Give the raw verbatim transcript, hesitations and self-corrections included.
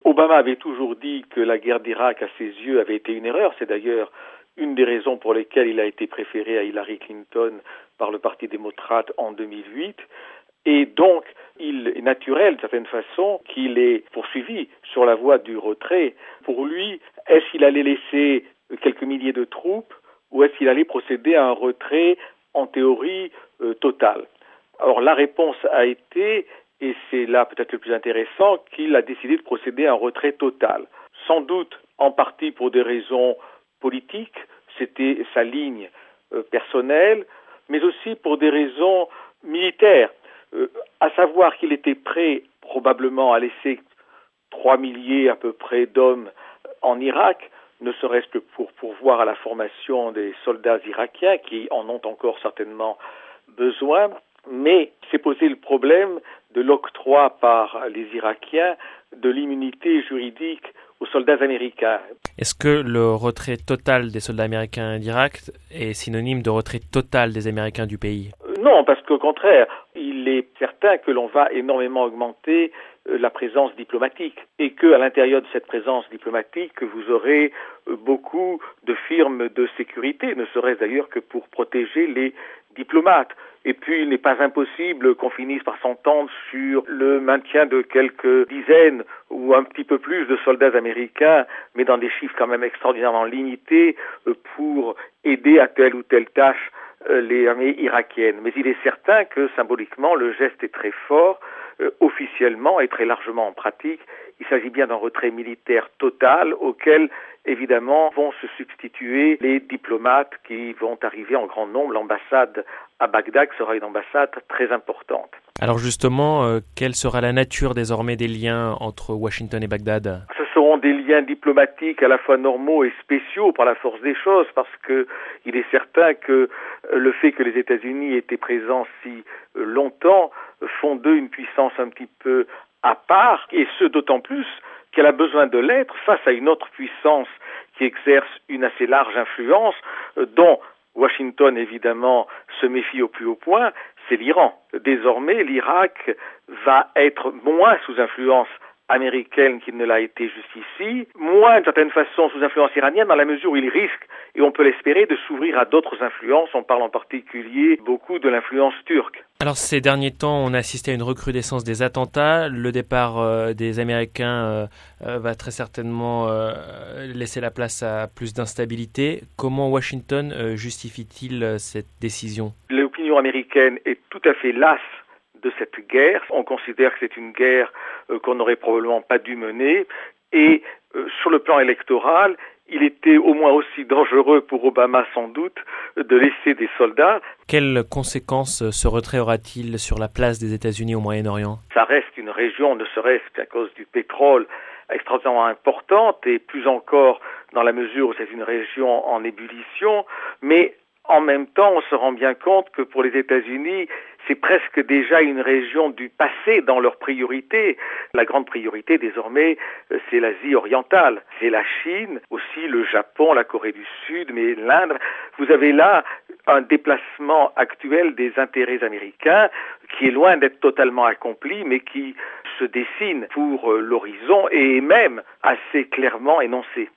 Obama avait toujours dit que la guerre d'Irak, à ses yeux, avait été une erreur. C'est d'ailleurs une des raisons pour lesquelles il a été préféré à Hillary Clinton par le Parti démocrate en deux mille huit. Et donc, il est naturel, d'une certaine façon, qu'il ait poursuivi sur la voie du retrait. Pour lui, est-ce qu'il allait laisser quelques milliers de troupes ou est-ce qu'il allait procéder à un retrait, en théorie, euh, total? Alors, la réponse a été, et c'est là peut-être le plus intéressant, qu'il a décidé de procéder à un retrait total. Sans doute, en partie pour des raisons politiques, c'était sa ligne euh, personnelle, mais aussi pour des raisons militaires. Euh, à savoir qu'il était prêt probablement à laisser trois milliers à peu près d'hommes en Irak, ne serait-ce que pour pourvoir à la formation des soldats irakiens qui en ont encore certainement besoin, mais s'est posé le problème de l'octroi par les Irakiens de l'immunité juridique aux soldats américains. Est-ce que le retrait total des soldats américains d'Irak est synonyme de retrait total des Américains du pays? Non, parce qu'au contraire, il est certain que l'on va énormément augmenter la présence diplomatique et qu'à l'intérieur de cette présence diplomatique, vous aurez beaucoup de firmes de sécurité, ne serait-ce d'ailleurs que pour protéger les diplomates. Et puis, il n'est pas impossible qu'on finisse par s'entendre sur le maintien de quelques dizaines ou un petit peu plus de soldats américains, mais dans des chiffres quand même extraordinairement limités, pour aider à telle ou telle tâche les armées irakiennes. Mais il est certain que symboliquement, le geste est très fort, euh, officiellement et très largement en pratique. Il s'agit bien d'un retrait militaire total auquel, évidemment, vont se substituer les diplomates qui vont arriver en grand nombre. L'ambassade à Bagdad sera une ambassade très importante. Alors justement, euh, quelle sera la nature désormais des liens entre Washington et Bagdad ? Ce seront des liens diplomatiques à la fois normaux et spéciaux par la force des choses, parce que il est certain que le fait que les États-Unis aient été présents si longtemps font d'eux une puissance un petit peu à part, et ce d'autant plus qu'elle a besoin de l'être face à une autre puissance qui exerce une assez large influence, dont Washington, évidemment, se méfie au plus haut point, c'est l'Iran. Désormais, l'Irak va être moins sous influence américaine qu'il ne l'a été jusqu'ici, moins d'une certaine façon sous influence iranienne dans la mesure où il risque, et on peut l'espérer, de s'ouvrir à d'autres influences. On parle en particulier beaucoup de l'influence turque. Alors ces derniers temps, on a assisté à une recrudescence des attentats. Le départ euh, des Américains euh, euh, va très certainement euh, laisser la place à plus d'instabilité. Comment Washington euh, justifie-t-il euh, cette décision ? L'opinion américaine est tout à fait lasse de cette guerre. On considère que c'est une guerre euh, qu'on n'aurait probablement pas dû mener. Et euh, sur le plan électoral, il était au moins aussi dangereux pour Obama, sans doute, de laisser des soldats. Quelles conséquences ce retrait aura-t-il sur la place des États-Unis au Moyen-Orient ? Ça reste une région, ne serait-ce qu'à cause du pétrole, extraordinairement importante, et plus encore dans la mesure où c'est une région en ébullition, mais en même temps, on se rend bien compte que pour les États-Unis, c'est presque déjà une région du passé dans leurs priorités. La grande priorité, désormais, c'est l'Asie orientale. C'est la Chine, aussi le Japon, la Corée du Sud, mais l'Inde. Vous avez là un déplacement actuel des intérêts américains qui est loin d'être totalement accompli, mais qui se dessine pour l'horizon et est même assez clairement énoncé.